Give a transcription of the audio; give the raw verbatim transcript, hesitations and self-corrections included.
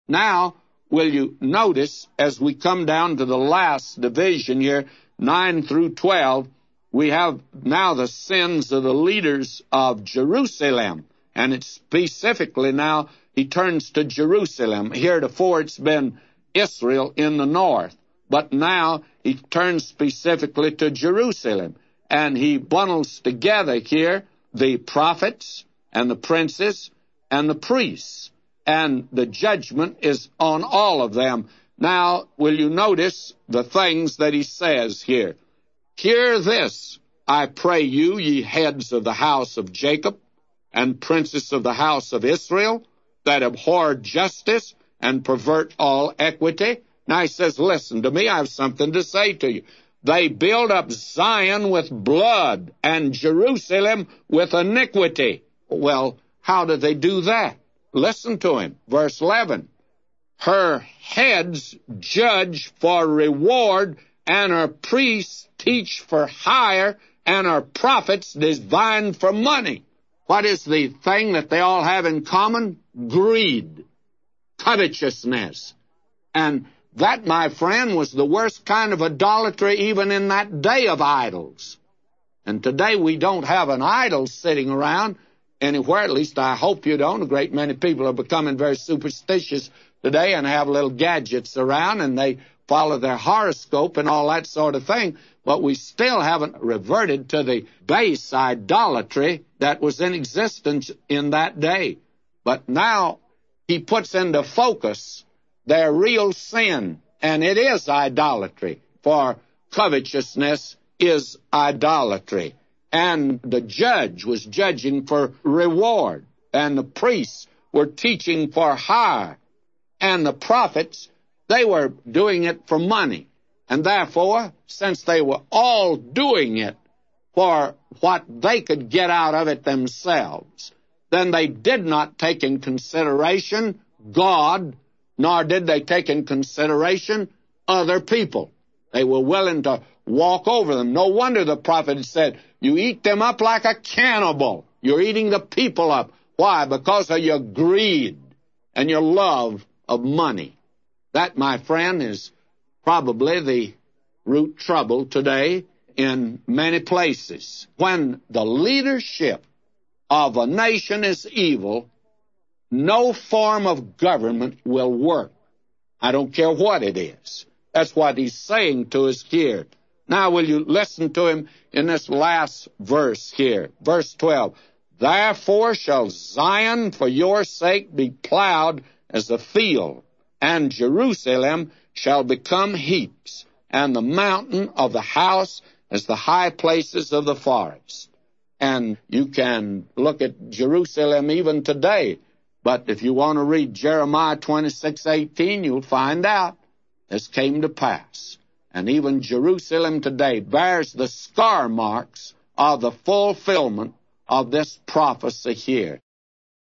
Now, will you notice, as we come down to the last division here, nine through twelve, we have now the sins of the leaders of Jerusalem. And it's specifically now, he turns to Jerusalem. Heretofore, it's been Israel in the north. But now, he turns specifically to Jerusalem. And he bundles together here the prophets and the princes and the priests. And the judgment is on all of them. Now, will you notice the things that he says here? Hear this, I pray you, ye heads of the house of Jacob, and princes of the house of Israel, that abhor justice and pervert all equity. Now he says, listen to me, I have something to say to you. They build up Zion with blood and Jerusalem with iniquity. Well, how do they do that? Listen to him. Verse eleven. Her heads judge for reward, and her priests teach for hire, and her prophets divine for money. What is the thing that they all have in common? Greed, covetousness. And that, my friend, was the worst kind of idolatry even in that day of idols. And today we don't have an idol sitting around anywhere, at least I hope you don't. A great many people are becoming very superstitious today and have little gadgets around, and they follow their horoscope and all that sort of thing. But we still haven't reverted to the base idolatry that was in existence in that day. But now he puts into focus their real sin, and it is idolatry, for covetousness is idolatry. And the judge was judging for reward, and the priests were teaching for hire, and the prophets, they were doing it for money. And therefore, since they were all doing it for what they could get out of it themselves, then they did not take in consideration God, nor did they take in consideration other people. They were willing to walk over them. No wonder the prophet said, you eat them up like a cannibal. You're eating the people up. Why? Because of your greed and your love of money. That, my friend, is probably the root trouble today in many places. When the leadership of a nation is evil, no form of government will work. I don't care what it is. That's what he's saying to us here. Now, will you listen to him in this last verse here? Verse twelve. Therefore shall Zion for your sake be plowed as a field, and Jerusalem shall become heaps, and the mountain of the house as the high places of the forest. And you can look at Jerusalem even today. But if you want to read Jeremiah twenty-six eighteen, you'll find out this came to pass. And even Jerusalem today bears the scar marks of the fulfillment of this prophecy here.